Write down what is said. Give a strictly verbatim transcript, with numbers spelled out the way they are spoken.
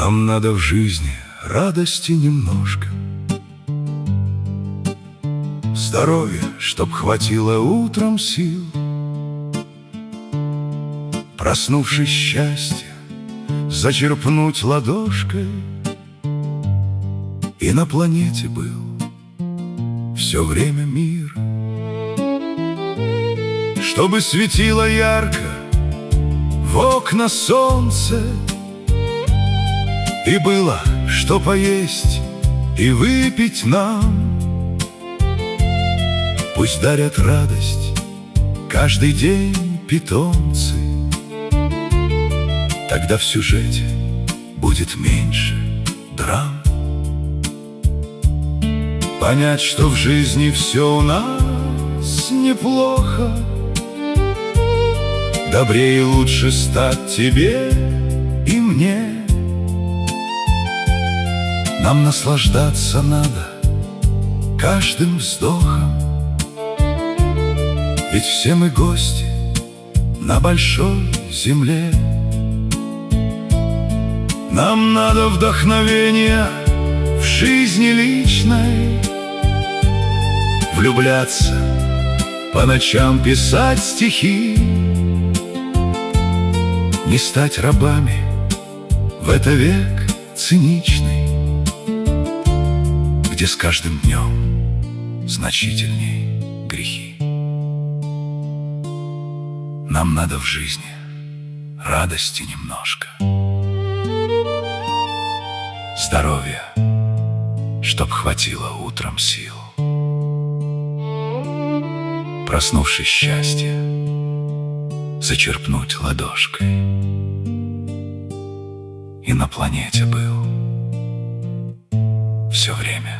Нам надо в жизни радости немножко, здоровья, чтоб хватило утром сил, проснувшись счастья, зачерпнуть ладошкой. И на планете был все время мир, чтобы светило ярко в окна солнце, и было что поесть и выпить нам. Пусть дарят радость каждый день питомцы, тогда в сюжете будет меньше драм. Понять, что в жизни все у нас неплохо, добрее и лучше стать тебе и мне. Нам наслаждаться надо каждым вздохом, ведь все мы гости на большой земле. Нам надо вдохновения в жизни личной, влюбляться, по ночам писать стихи, не стать рабами в это век циничный, где с каждым днем значительней грехи. Нам надо в жизни радости немножко, здоровья, чтоб хватило утром сил, проснувшись счастья, зачерпнуть ладошкой. И на планете был все время